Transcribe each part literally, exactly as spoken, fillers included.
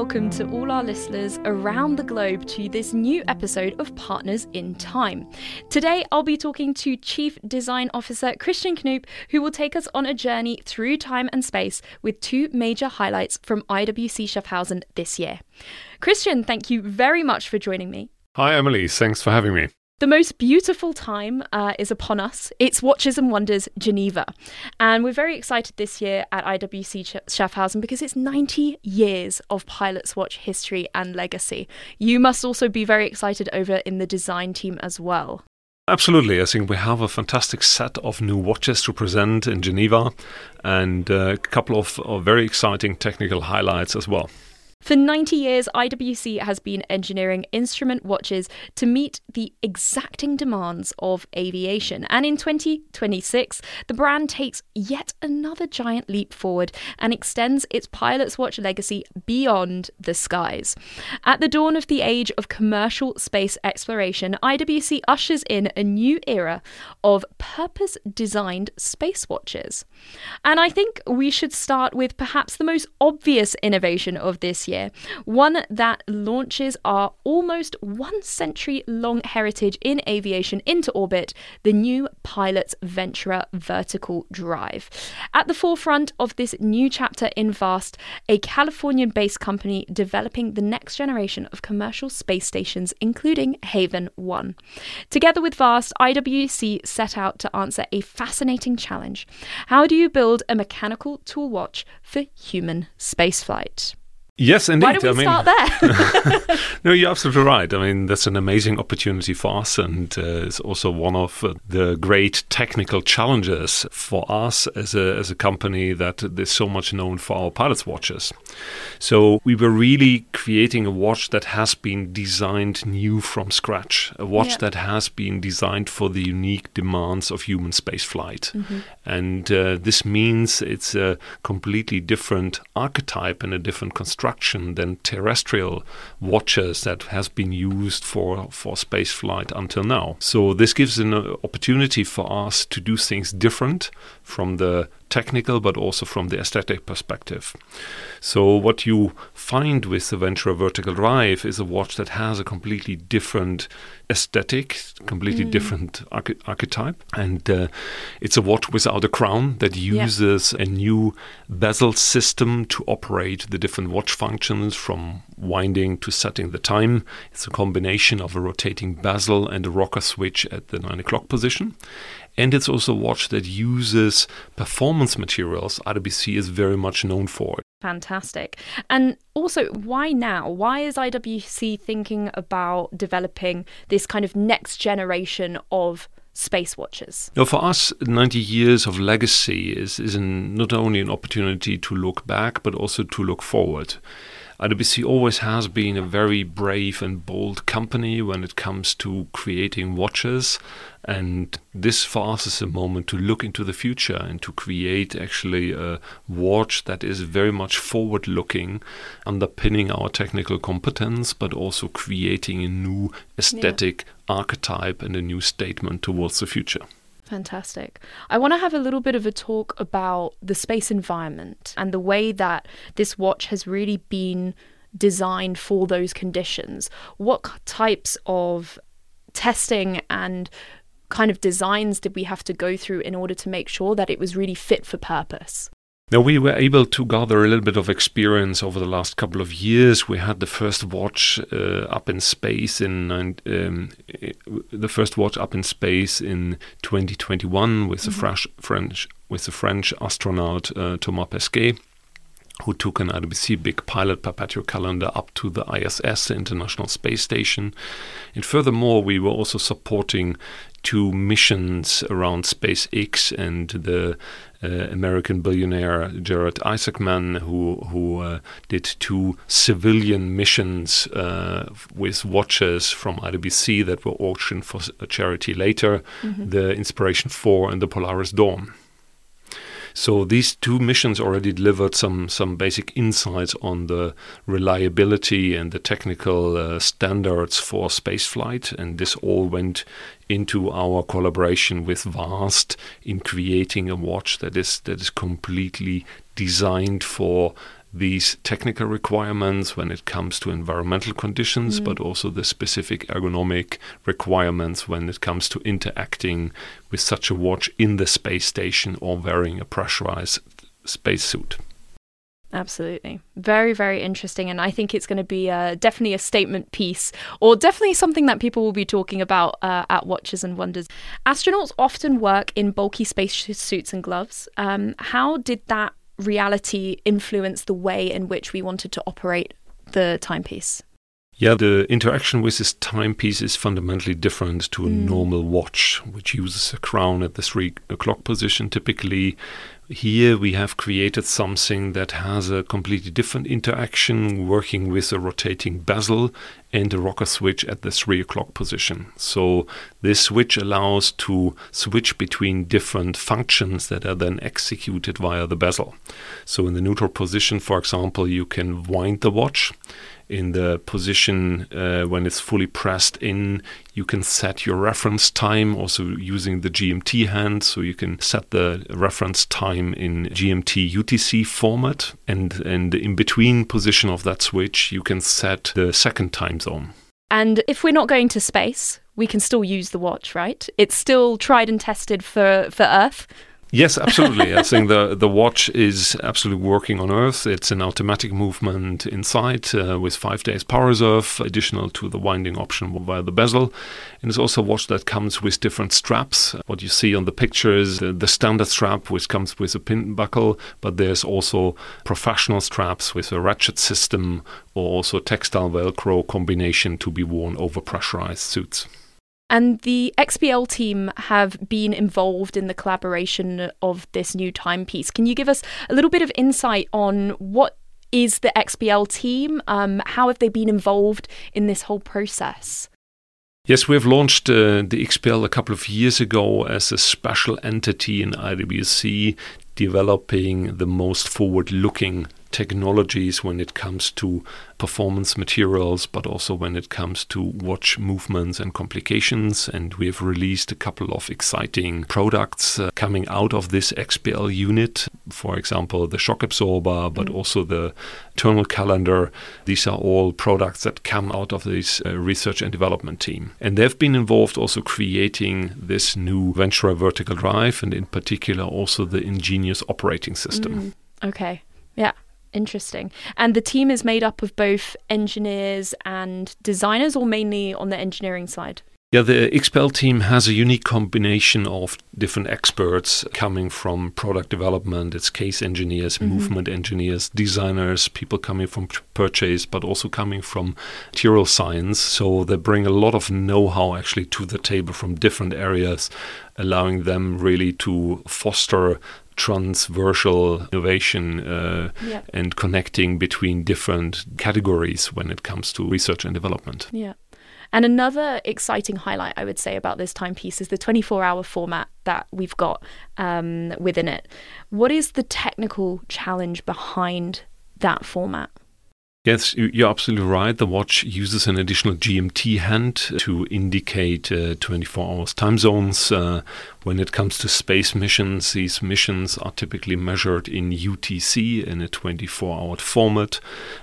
welcome to all our listeners around the globe to this new episode of Partners in Time. Today, I'll be talking to Chief Design Officer Christian Knoop, who will take us on a journey through time and space with two major highlights from I W C Schaffhausen this year. Christian, thank you very much for joining me. Hi, Emily. Thanks for having me. The most beautiful time uh, is upon us. It's Watches and Wonders Geneva. And we're very excited this year at I W C Schaffhausen because it's ninety years of Pilot's Watch history and legacy. You must also be very excited over in the design team as well. Absolutely. I think we have a fantastic set of new watches to present in Geneva and a couple of, of very exciting technical highlights as well. For ninety years, I W C has been engineering instrument watches to meet the exacting demands of aviation. And in twenty twenty-six, the brand takes yet another giant leap forward and extends its Pilot's Watch legacy beyond the skies. At the dawn of the age of commercial space exploration, I W C ushers in a new era of purpose-designed space watches. And I think we should start with perhaps the most obvious innovation of this year. Year, one that launches our almost one century long heritage in aviation into orbit, the new Pilot's Venturer vertical drive. At the forefront of this new chapter in VAST, a Californian-based company developing the next generation of commercial space stations, including Haven one. Together with VAST, I W C set out to answer a fascinating challenge. How do you build a mechanical tool watch for human spaceflight? Yes, indeed. Why don't we I start mean, there? No, you're absolutely right. I mean, that's an amazing opportunity for us, and uh, it's also one of uh, the great technical challenges for us as a as a company that is so much known for our pilot's watches. So we were really creating a watch that has been designed new from scratch, a watch yeah. that has been designed for the unique demands of human spaceflight. Mm-hmm. And uh, this means it's a completely different archetype and a different construction than terrestrial watches that has been used for, for space flight until now. So this gives an opportunity for us to do things different from the technical but also from the aesthetic perspective. So what you find with the Venturer Vertical Drive is a watch that has a completely different aesthetic, completely mm. different arch- archetype. And uh, it's a watch without a crown that uses yeah. a new bezel system to operate the different watch functions from winding to setting the time. It's a combination of a rotating bezel and a rocker switch at the nine o'clock position. And it's also a watch that uses performance materials I W C is very much known for. Fantastic. And also, why now? Why is I W C thinking about developing this kind of next generation of space watches? Now, for us, ninety years of legacy is, is an, not only an opportunity to look back, but also to look forward. I W C always has been a very brave and bold company when it comes to creating watches. And this for us is a moment to look into the future and to create actually a watch that is very much forward-looking, underpinning our technical competence, but also creating a new aesthetic yeah. archetype and a new statement towards the future. Fantastic. I want to have a little bit of a talk about the space environment and the way that this watch has really been designed for those conditions. What types of testing and kind of designs did we have to go through in order to make sure that it was really fit for purpose? Now, we were able to gather a little bit of experience over the last couple of years. We had the first watch uh, up in space in um, the first watch up in space in twenty twenty-one with mm-hmm. the French, French with the French astronaut uh, Thomas Pesquet, who took an I W C Big Pilot Perpetual Calendar up to the I S S, the International Space Station. And furthermore, we were also supporting two missions around SpaceX and the uh, American billionaire Jared Isaacman, who who uh, did two civilian missions uh, with watches from I W C that were auctioned for a charity later, mm-hmm. the Inspiration four and the Polaris Dawn. So these two missions already delivered some some basic insights on the reliability and the technical uh, standards for spaceflight, and this all went into our collaboration with VAST in creating a watch that is that is completely designed for these technical requirements when it comes to environmental conditions, Mm. but also the specific ergonomic requirements when it comes to interacting with such a watch in the space station or wearing a pressurized spacesuit. Absolutely. Very, very interesting. And I think it's going to be uh, definitely a statement piece, or definitely something that people will be talking about uh, at Watches and Wonders. Astronauts often work in bulky space suits and gloves. Um, how did that reality influence the way in which we wanted to operate the timepiece? Yeah, the interaction with this timepiece is fundamentally different to a Mm. normal watch, which uses a crown at the three o'clock position typically. Here we have created something that has a completely different interaction, working with a rotating bezel and a rocker switch at the three o'clock position. So this switch allows to switch between different functions that are then executed via the bezel. So in the neutral position, for example, you can wind the watch. In the position uh, when it's fully pressed in, you can set your reference time, also using the G M T hand, so you can set the reference time in G M T U T C format, and, and in between position of that switch, you can set the second time zone. And if we're not going to space, we can still use the watch, right? It's still tried and tested for, for Earth. Yes, absolutely. I think the, the watch is absolutely working on Earth. It's an automatic movement inside uh, with five days power reserve, additional to the winding option via the bezel. And it's also a watch that comes with different straps. What you see on the picture is the, the standard strap, which comes with a pin buckle, but there's also professional straps with a ratchet system or also textile Velcro combination to be worn over pressurized suits. And the X P L team have been involved in the collaboration of this new timepiece. Can you give us a little bit of insight on what is the X P L team? Um, how have they been involved in this whole process? Yes, we have launched uh, the X P L a couple of years ago as a special entity in I W C, developing the most forward-looking technologies when it comes to performance materials, but also when it comes to watch movements and complications. And we have released a couple of exciting products uh, coming out of this X P L unit. For example, the shock absorber, but mm. also the terminal calendar. These are all products that come out of this uh, research and development team. And they've been involved also creating this new Ventura vertical drive, and in particular also the Ingenious operating system. Mm. Okay. Yeah. Interesting. And the team is made up of both engineers and designers, or mainly on the engineering side? Yeah, the X P L team has a unique combination of different experts coming from product development. It's case engineers, mm-hmm. movement engineers, designers, people coming from purchase, but also coming from material science. So they bring a lot of know-how actually to the table from different areas, allowing them really to foster transversal innovation uh, yeah. and connecting between different categories when it comes to research and development. Yeah. And another exciting highlight, I would say, about this timepiece is the twenty-four hour format that we've got um, within it. What is the technical challenge behind that format? Yes, you're absolutely right. The watch uses an additional G M T hand to indicate uh, twenty-four hours time zones. Uh, when it comes to space missions, these missions are typically measured in U T C in a twenty-four hour format.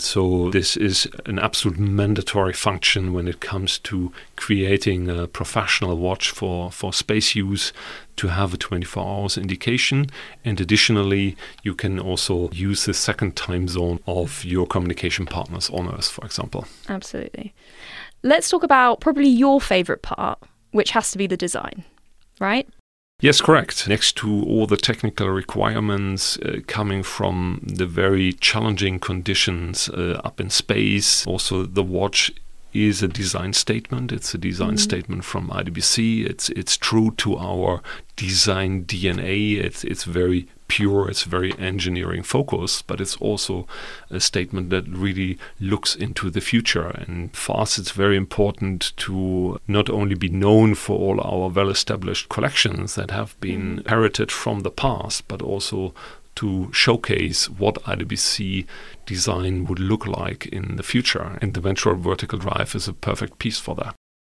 So this is an absolute mandatory function when it comes to creating a professional watch for, for space use, to have a twenty-four hours indication. And additionally, you can also use the second time zone of your communication partners on Earth, for example. Absolutely. Let's talk about probably your favorite part, which has to be the design, right? Yes, correct. Next to all the technical requirements uh, coming from the very challenging conditions uh, up in space, also the watch is a design statement. It's a design mm-hmm. statement from I W C. It's it's true to our design D N A. It's it's very pure. It's very engineering focused, but it's also a statement that really looks into the future. And for us, it's very important to not only be known for all our well-established collections that have been mm-hmm. inherited from the past, but also to showcase what I W C design would look like in the future. And the Ventura vertical drive is a perfect piece for that.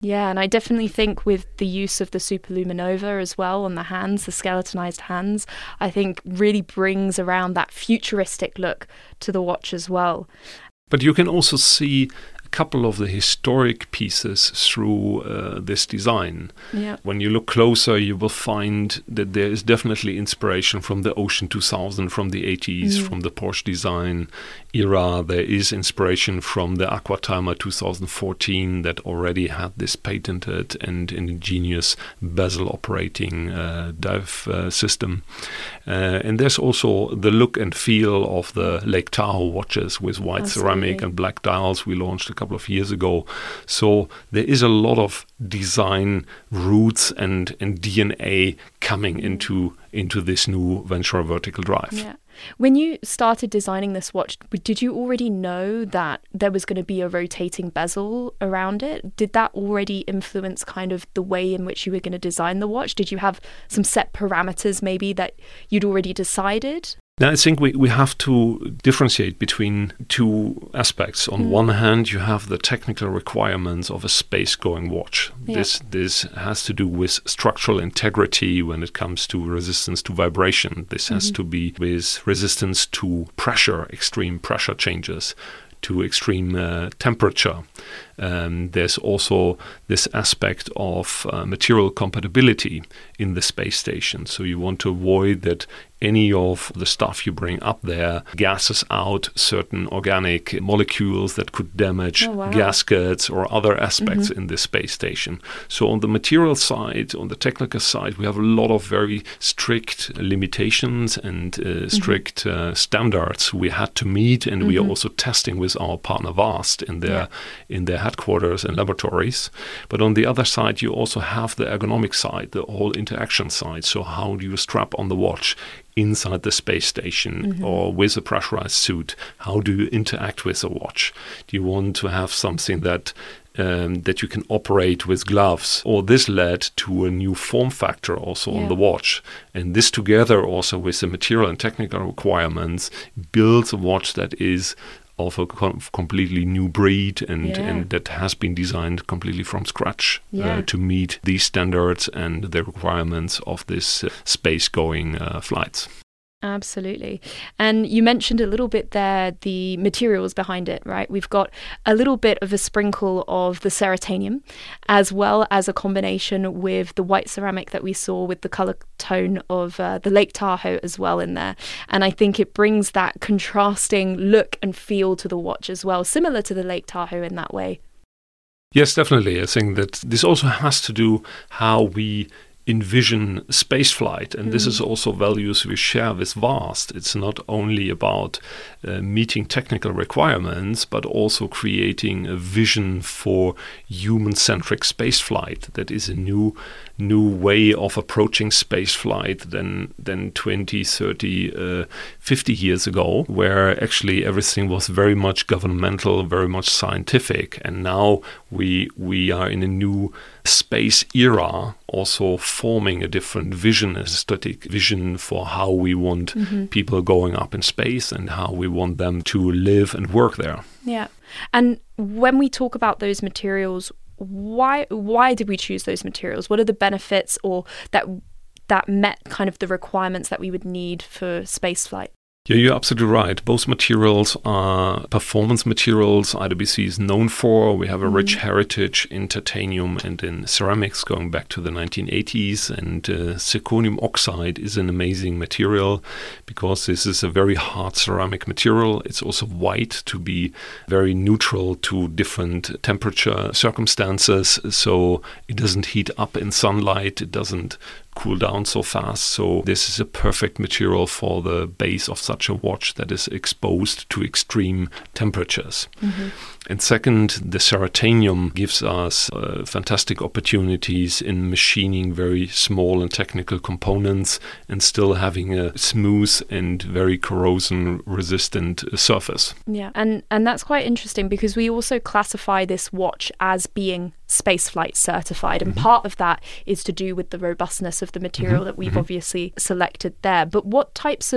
Yeah, and I definitely think with the use of the Superluminova as well on the hands, the skeletonized hands, I think really brings around that futuristic look to the watch as well. But you can also see a couple of the historic pieces through uh, this design. Yeah. When you look closer, you will find that there is definitely inspiration from the Ocean two thousand, from the eighties, mm. from the Porsche design era. There is inspiration from the Aquatimer two thousand fourteen that already had this patented and ingenious bezel operating uh, dive uh, system. Uh, and there's also the look and feel of the Lake Tahoe watches with white Absolutely. ceramic and black dials we launched a couple of years ago. So there is a lot of design roots and, and D N A coming into into this new Ventura vertical drive. Yeah. When you started designing this watch, did you already know that there was going to be a rotating bezel around it? Did that already influence kind of the way in which you were going to design the watch? Did you have some set parameters maybe that you'd already decided? Now, I think we, we have to differentiate between two aspects. On mm. one hand, you have the technical requirements of a space-going watch. Yeah. This this has to do with structural integrity when it comes to resistance to vibration. This mm-hmm. has to be with resistance to pressure, extreme pressure changes, to extreme uh, temperature. Um, there's also this aspect of uh, material compatibility in the space station. So you want to avoid that any of the stuff you bring up there gases out certain organic molecules that could damage oh, wow. gaskets or other aspects mm-hmm. in the space station. So on the material side, on the technical side, we have a lot of very strict limitations and uh, strict mm-hmm. uh, standards we had to meet, and mm-hmm. we are also testing with our partner VAST in their yeah. in their headquarters and laboratories. But on the other side, you also have the ergonomic side, the whole interaction side. So how do you strap on the watch inside the space station mm-hmm. or with a pressurized suit? How do you interact with the watch? Do you want to have something that um, that you can operate with gloves? Or this led to a new form factor also yeah. on the watch. And this together also with the material and technical requirements builds a watch that is of a com- completely new breed and, yeah. and that has been designed completely from scratch yeah. uh, to meet these standards and the requirements of this uh, space-going uh, flights. Absolutely. And you mentioned a little bit there the materials behind it, right? We've got a little bit of a sprinkle of the Ceratanium, as well as a combination with the white ceramic that we saw with the color tone of uh, the Lake Tahoe as well in there. And I think it brings that contrasting look and feel to the watch as well, similar to the Lake Tahoe in that way. Yes, definitely. I think that this also has to do how we envision spaceflight, and mm. this is also values we share with VAST. It's not only about uh, meeting technical requirements, but also creating a vision for human-centric spaceflight that is a new new way of approaching spaceflight than than twenty, thirty, uh, fifty years ago, where actually everything was very much governmental, very much scientific, and now we we are in a new space era, also forming a different vision, a static vision for how we want mm-hmm. people going up in space and how we want them to live and work there. Yeah. And when we talk about those materials, why why did we choose those materials? What are the benefits or that that met kind of the requirements that we would need for spaceflight? Yeah, you're absolutely right. Both materials are performance materials I W C is known for. We have a rich mm. heritage in titanium and in ceramics going back to the nineteen eighties. And uh, zirconium oxide is an amazing material because this is a very hard ceramic material. It's also white to be very neutral to different temperature circumstances. So it doesn't heat up in sunlight. It doesn't cool down so fast. So this is a perfect material for the base of such a watch that is exposed to extreme temperatures. Mm-hmm. And second, the Ceratanium gives us uh, fantastic opportunities in machining very small and technical components and still having a smooth and very corrosion-resistant uh, surface. Yeah, and, and that's quite interesting because we also classify this watch as being spaceflight certified, and mm-hmm. part of that is to do with the robustness of the material mm-hmm. that we've mm-hmm. obviously selected there. But what types of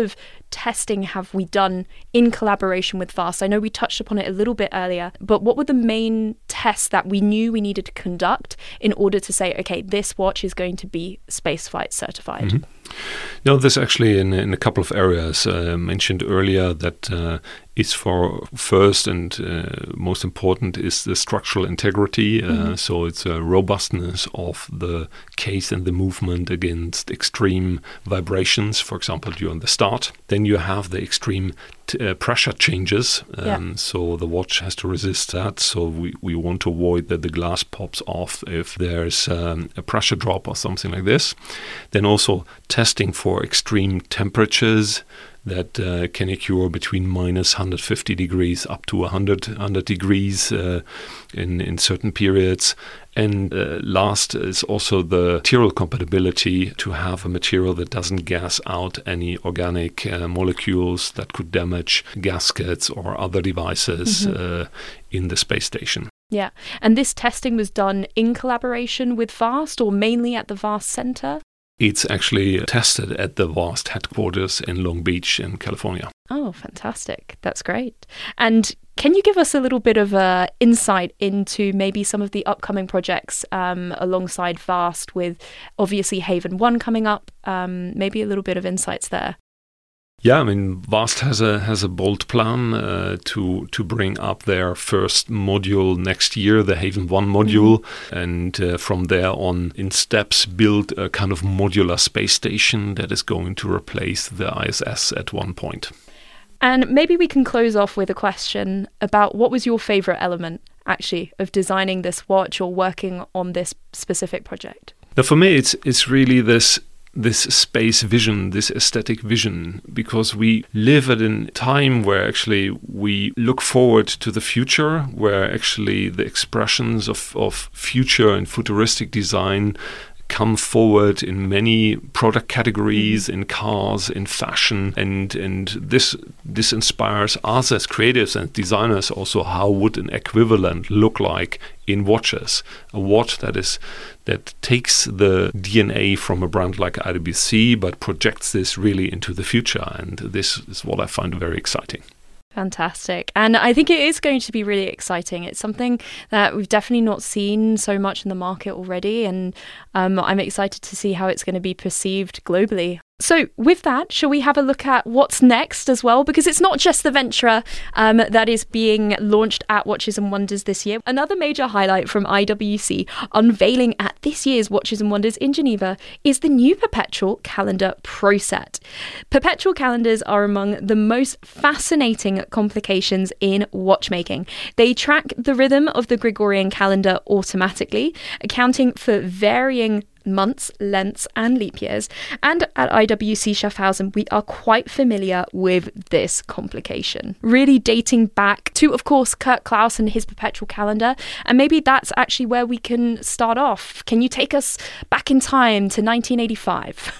testing have we done in collaboration with VAST? I know we touched upon it a little bit earlier, but what were the main tests that we knew we needed to conduct in order to say, okay, this watch is going to be spaceflight certified? Mm-hmm. No, there's actually in, in a couple of areas. I uh, mentioned earlier that uh, it's for first and uh, most important is the structural integrity. Uh, mm-hmm. So it's a robustness of the case and the movement against extreme vibrations, for example, during the start. Then you have the extreme t- uh, pressure changes. Um, yeah. So the watch has to resist that. So we, we want to avoid that the glass pops off if there's um, a pressure drop or something like this. Then also testing for extreme temperatures that uh, can occur between minus one hundred fifty degrees up to one hundred, one hundred degrees uh, in, in certain periods. And uh, last is also the material compatibility, to have a material that doesn't gas out any organic uh, molecules that could damage gaskets or other devices mm-hmm. uh, in the space station. Yeah, and this testing was done in collaboration with VAST or mainly at the VAST Center? It's actually tested at the VAST headquarters in Long Beach in California. Oh, fantastic. That's great. And can you give us a little bit of uh, insight into maybe some of the upcoming projects um, alongside VAST, with obviously Haven one coming up, um, maybe a little bit of insights there? Yeah, I mean, VAST has a has a bold plan uh, to to bring up their first module next year, the Haven one module, mm-hmm. and uh, from there on, in steps, build a kind of modular space station that is going to replace the I S S at one point. And maybe we can close off with a question about what was your favorite element, actually, of designing this watch or working on this specific project? Now, for me, it's it's really this. this space vision, this aesthetic vision, because we live at a time where actually we look forward to the future, where actually the expressions of, of future and futuristic design come forward in many product categories, mm-hmm. in cars, in fashion, and and this this inspires us as creatives and designers also. How would an equivalent look like in watches? A watch that is that takes the D N A from a brand like I W C, but projects this really into the future, and this is what I find very exciting. Fantastic. And I think it is going to be really exciting. It's something that we've definitely not seen so much in the market already. And um, I'm excited to see how it's going to be perceived globally. So with that, shall we have a look at what's next as well? Because it's not just the Ventura um, that is being launched at Watches and Wonders this year. Another major highlight from I W C unveiling at this year's Watches and Wonders in Geneva is the new Perpetual Calendar Pro Set. Perpetual calendars are among the most fascinating complications in watchmaking. They track the rhythm of the Gregorian calendar automatically, accounting for varying months, lengths and leap years. And at I W C Schaffhausen, we are quite familiar with this complication, really dating back to, of course, Kurt Klaus and his Perpetual calendar. And maybe that's actually where we can start off. Can you take us back in time to nineteen eighty-five?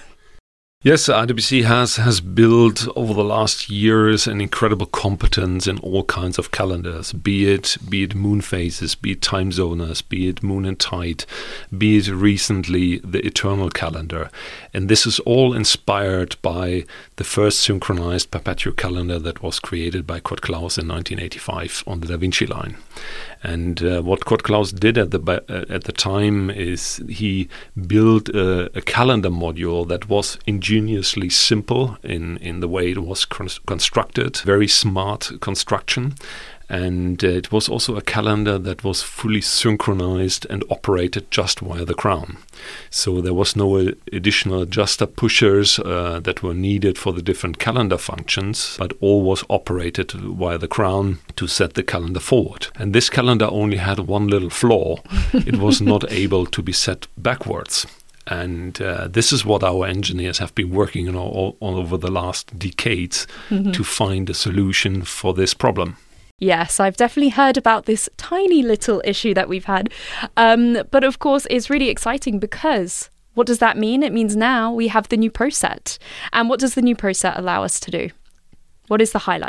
Yes, I W C has, has built over the last years an incredible competence in all kinds of calendars, be it be it moon phases, be it time zoners, be it moon and tide, be it recently the eternal calendar. And this is all inspired by the first synchronized perpetual calendar that was created by Kurt Klaus in nineteen eighty-five on the Da Vinci line. And uh, what Kurt Klaus did at the uh, at the time is he built a, a calendar module that was ingeniously simple in, in the way it was con- constructed, very smart construction. And uh, it was also a calendar that was fully synchronized and operated just via the crown. So there was no uh, additional adjuster pushers uh, that were needed for the different calendar functions, but all was operated via the crown to set the calendar forward. And this calendar only had one little flaw. It was not able to be set backwards. And uh, this is what our engineers have been working on all, all over the last decades mm-hmm. to find a solution for this problem. Yes, I've definitely heard about this tiny little issue that we've had. Um, but of course, it's really exciting because what does that mean? It means now we have the new Pro Set. And what does the new Pro Set allow us to do? What is the highlight?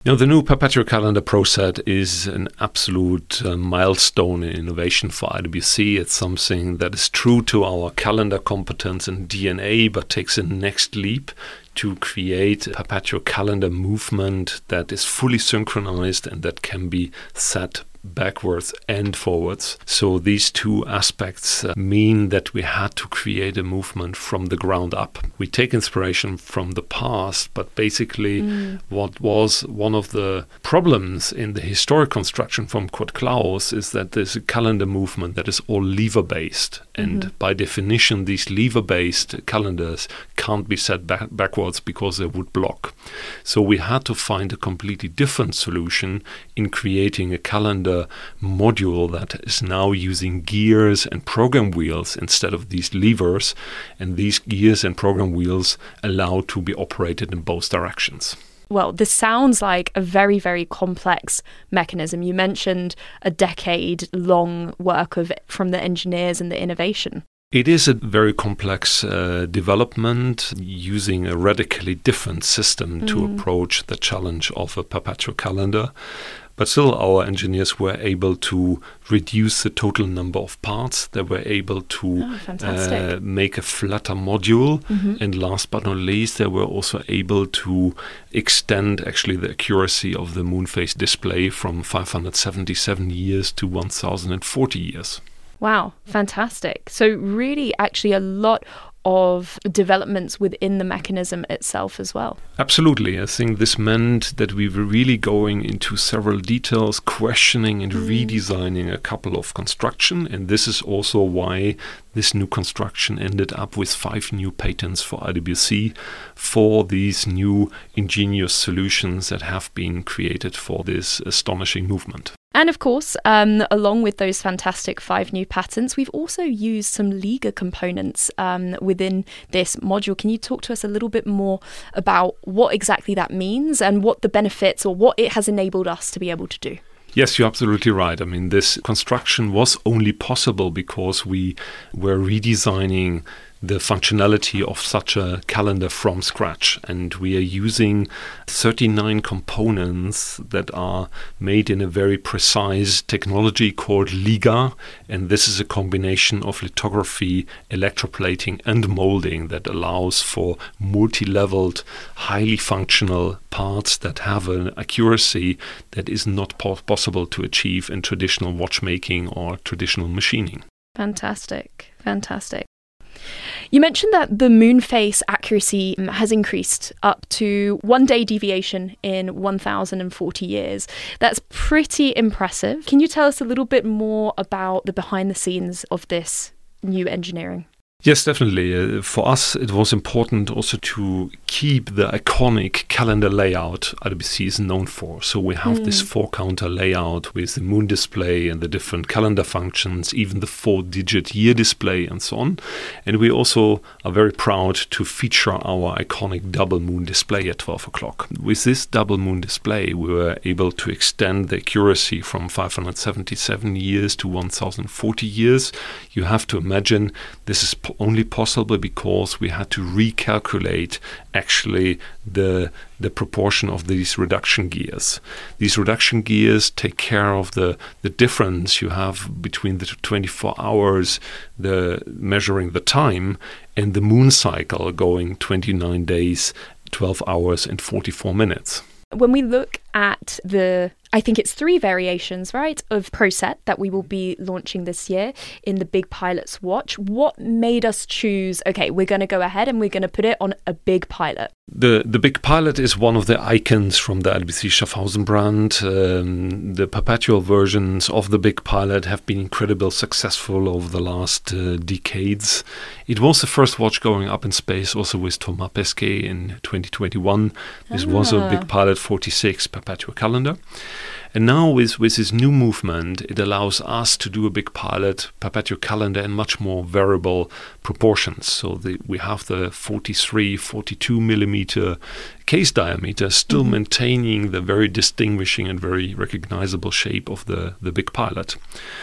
Now, the new Perpetual Calendar ProSet is an absolute uh, milestone in innovation for I W C. It's something that is true to our calendar competence and D N A, but takes a next leap to create a perpetual calendar movement that is fully synchronized and that can be set backwards and forwards. So these two aspects uh, mean that we had to create a movement from the ground up. We take inspiration from the past, but basically mm. what was one of the problems in the historic construction from Kurt Klaus is that there's a calendar movement that is all lever-based. Mm-hmm. And by definition, these lever-based calendars can't be set back- backwards because they would block. So we had to find a completely different solution in creating a calendar module that is now using gears and program wheels instead of these levers, and these gears and program wheels allow to be operated in both directions. Well, this sounds like a very, very complex mechanism. You mentioned a decade-long work of from the engineers and the innovation. It is a very complex uh, development using a radically different system mm. to approach the challenge of a perpetual calendar. But still, our engineers were able to reduce the total number of parts. They were able to oh, uh, make a flatter module. Mm-hmm. And last but not least, they were also able to extend actually the accuracy of the moon phase display from five hundred seventy-seven years to one thousand forty years. Wow, fantastic. So really actually a lot of developments within the mechanism itself as well. Absolutely. I think this meant that we were really going into several details, questioning and mm. redesigning a couple of construction. And this is also why this new construction ended up with five new patents for I W C for these new ingenious solutions that have been created for this astonishing movement. And of course, um, along with those fantastic five new patents, we've also used some Liga components um, within this module. Can you talk to us a little bit more about what exactly that means and what the benefits or what it has enabled us to be able to do? Yes, you're absolutely right. I mean, this construction was only possible because we were redesigning the functionality of such a calendar from scratch. And we are using thirty-nine components that are made in a very precise technology called Liga. And this is a combination of lithography, electroplating, and molding that allows for multi-leveled, highly functional parts that have an accuracy that is not po- possible to achieve in traditional watchmaking or traditional machining. Fantastic. Fantastic. You mentioned that the moon phase accuracy has increased up to one day deviation in one thousand forty years. That's pretty impressive. Can you tell us a little bit more about the behind the scenes of this new engineering? Yes, definitely. Uh, for us, it was important also to keep the iconic calendar layout I W C is known for. So we have mm. this four-counter layout with the moon display and the different calendar functions, even the four-digit year display and so on. And we also are very proud to feature our iconic double moon display at twelve o'clock. With this double moon display, we were able to extend the accuracy from five hundred seventy-seven years to one thousand forty years. You have to imagine this is po- only possible because we had to recalculate actually the the proportion of these reduction gears. These reduction gears take care of the, the difference you have between the twenty-four hours, the measuring the time, and the moon cycle going twenty-nine days, twelve hours, and forty-four minutes. When we look at the, I think it's three variations, right, of ProSet that we will be launching this year in the Big Pilot's watch, what made us choose, okay, we're going to go ahead and we're going to put it on a Big Pilot? The the Big Pilot is one of the icons from the I W C Schaffhausen brand. Um, the perpetual versions of the Big Pilot have been incredibly successful over the last uh, decades. It was the first watch going up in space also with Thomas Pesquet in twenty twenty-one. This ah. was a Big Pilot forty-six perpetual calendar. And now with, with this new movement, it allows us to do a big pilot perpetual calendar in much more variable proportions. So the, we have the forty-three, forty-two millimeter case diameter, still mm-hmm. maintaining the very distinguishing and very recognizable shape of the, the big pilot.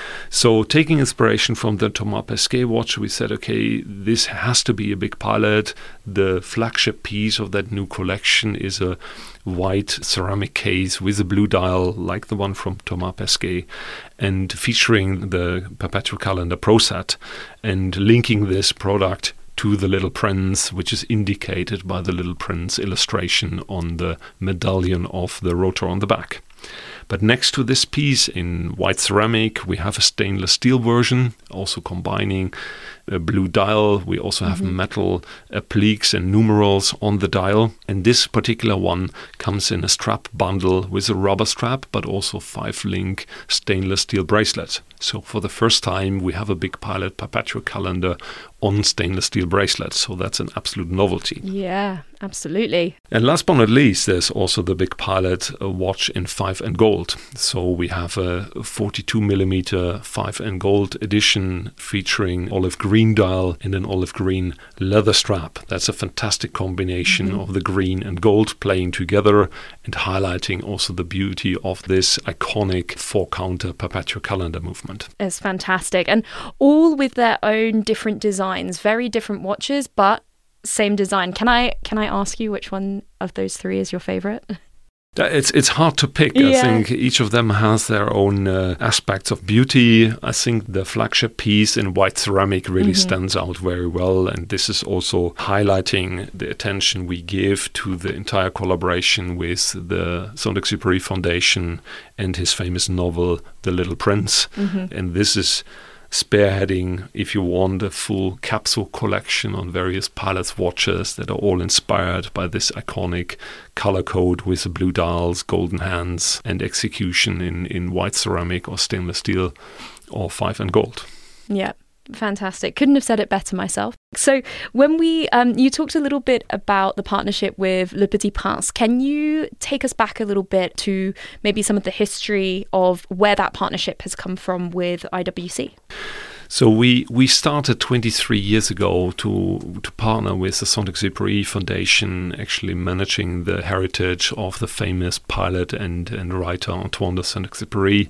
So taking inspiration from the Thomas Pesquet watch, we said, okay, this has to be a big pilot. The flagship piece of that new collection is a white ceramic case with a blue dial like the one from Thomas Pesquet, and featuring the perpetual calendar Pro Set, and linking this product to the Little Prince, which is indicated by the Little Prince illustration on the medallion of the rotor on the back. But next to this piece in white ceramic, we have a stainless steel version, also combining a blue dial. We also have mm-hmm. metal appliques and numerals on the dial. And this particular one comes in a strap bundle with a rubber strap, but also five-link stainless steel bracelet. So for the first time, we have a big pilot perpetual calendar on stainless steel bracelets. So that's an absolute novelty. Yeah, absolutely. And last but not least, there's also the big pilot uh, watch in five and gold. So we have a forty-two millimeter five and gold edition featuring olive green dial and an olive green leather strap. That's a fantastic combination mm-hmm. of the green and gold playing together and highlighting also the beauty of this iconic four-counter perpetual calendar movement. It's fantastic. And all with their own different designs, very different watches, but same design. Can I can I ask you which one of those three is your favorite? It's it's hard to pick. Yeah. I think each of them has their own uh, aspects of beauty. I think the flagship piece in white ceramic really mm-hmm. stands out very well, and this is also highlighting the attention we give to the entire collaboration with the Saint-Exupéry Foundation and his famous novel, The Little Prince. Mm-hmm. And this is spearheading, if you want, a full capsule collection on various pilots' watches that are all inspired by this iconic color code with the blue dials, golden hands, and execution in, in white ceramic or stainless steel or five and gold. Yeah. Fantastic. Couldn't have said it better myself. So when we, um, you talked a little bit about the partnership with Le Petit Prince. Can you take us back a little bit to maybe some of the history of where that partnership has come from with I W C? So we, we started twenty-three years ago to to partner with the Saint-Exupéry Foundation, actually managing the heritage of the famous pilot and, and writer Antoine de Saint-Exupéry.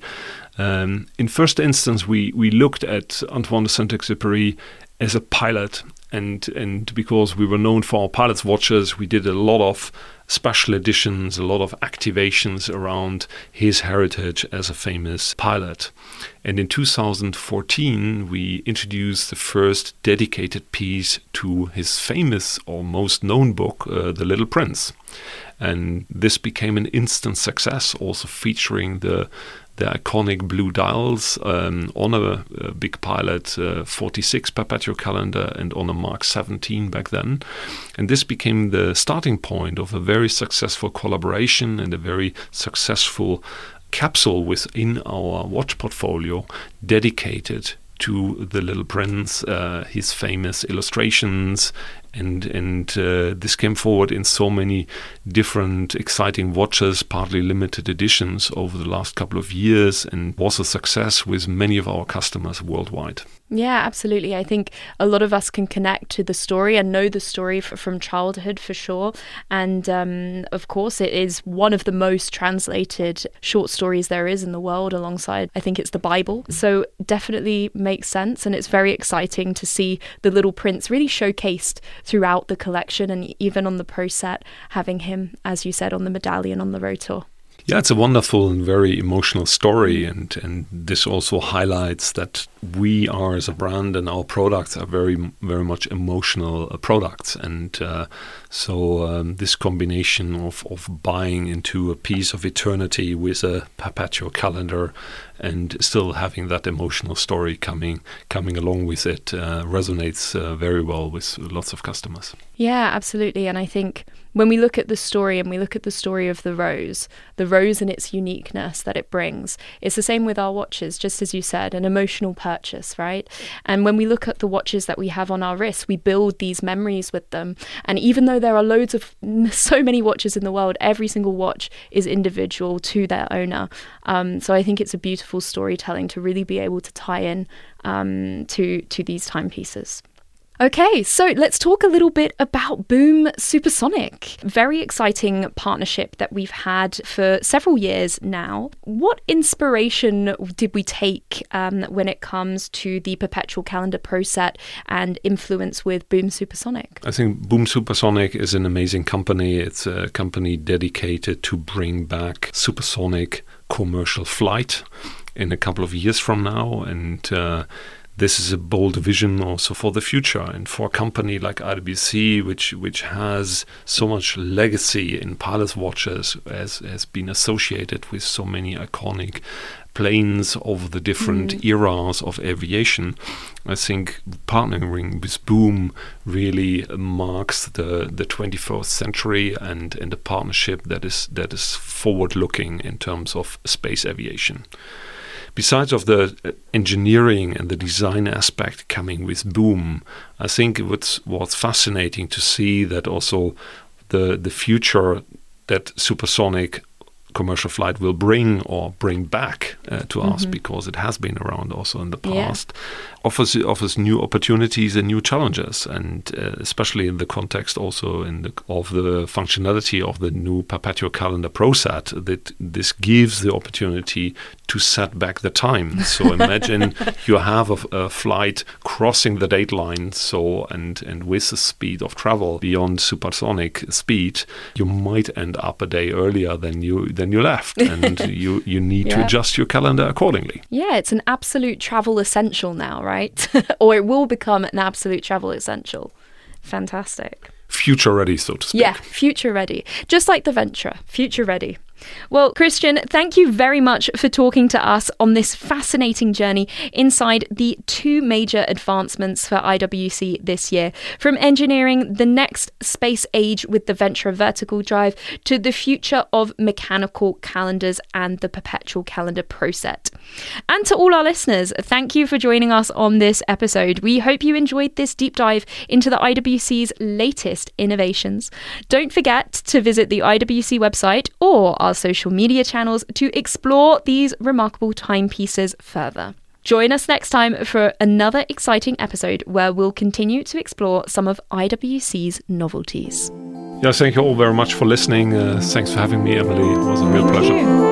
Um, in first instance, we, we looked at Antoine de Saint-Exupéry as a pilot, and and because we were known for our pilot's watches, we did a lot of special editions, a lot of activations around his heritage as a famous pilot. And in two thousand fourteen, we introduced the first dedicated piece to his famous or most known book, uh, The Little Prince. And this became an instant success, also featuring the the iconic blue dials um, on a, a big pilot uh, forty-six perpetual calendar and on a Mark seventeen back then. And this became the starting point of a very successful collaboration and a very successful capsule within our watch portfolio dedicated to the Little Prince, uh, his famous illustrations, and and uh, this came forward in so many different exciting watches, partly limited editions over the last couple of years, and was a success with many of our customers worldwide. Yeah, absolutely. I think a lot of us can connect to the story and know the story f- from childhood for sure. And um, of course, it is one of the most translated short stories there is in the world, alongside, I think it's the Bible. So definitely makes sense. And it's very exciting to see the Little Prince really showcased throughout the collection, and even on the Pro Set, having him, as you said, on the medallion on the rotor. Yeah, it's a wonderful and very emotional story, and, and this also highlights that we are, as a brand, and our products are very, very much emotional uh, products. And uh, so um, this combination of, of buying into a piece of eternity with a perpetual calendar and still having that emotional story coming coming along with it uh, resonates uh, very well with lots of customers. Yeah, absolutely. And I think when we look at the story and we look at the story of the rose, the rose and its uniqueness that it brings, it's the same with our watches, just as you said, an emotional purpose. purchase, right? And when we look at the watches that we have on our wrists, we build these memories with them. And even though there are loads of, so many watches in the world, every single watch is individual to their owner. Um, so I think it's a beautiful storytelling to really be able to tie in um, to, to these timepieces. Okay, so let's talk a little bit about Boom Supersonic. Very exciting partnership that we've had for several years now. What inspiration did we take um, when it comes to the Perpetual Calendar Pro Set and influence with Boom Supersonic? I think Boom Supersonic is an amazing company. It's a company dedicated to bring back supersonic commercial flight in a couple of years from now. And uh, this is a bold vision also for the future, and for a company like I W C, which which has so much legacy in pilot watches, as has been associated with so many iconic planes of the different mm. eras of aviation. I think partnering with Boom really marks the, the twenty-first century and, and a partnership that is that is forward-looking in terms of space aviation. Besides of the engineering and the design aspect coming with Boom, I think it was, was fascinating to see that also the the future that supersonic commercial flight will bring or bring back uh, to mm-hmm. us, because it has been around also in the past, yeah. offers offers new opportunities and new challenges, and uh, especially in the context also in the, of the functionality of the new Perpetual Calendar Pro Set, that this gives the opportunity to set back the time. So imagine you have a, a flight crossing the date line, so and and with the speed of travel beyond supersonic speed, you might end up a day earlier than you than you left, and you you need yeah. to adjust your calendar accordingly. Yeah, it's an absolute travel essential now, right? Or it will become an absolute travel essential. Fantastic. Future ready, so to speak. Yeah, future ready. Just like the Venture, future ready. Well, Christian, thank you very much for talking to us on this fascinating journey inside the two major advancements for I W C this year, from engineering the next space age with the Venture vertical drive to the future of mechanical calendars and the Perpetual Calendar Pro Set. And to all our listeners, thank you for joining us on this episode. We hope you enjoyed this deep dive into the I W C's latest innovations. Don't forget to visit the I W C website or our social media channels to explore these remarkable timepieces further. Join us next time for another exciting episode where we'll continue to explore some of I W C's novelties. Yes, thank you all very much for listening. Uh, thanks for having me, Emily. It was a real Thank pleasure. You.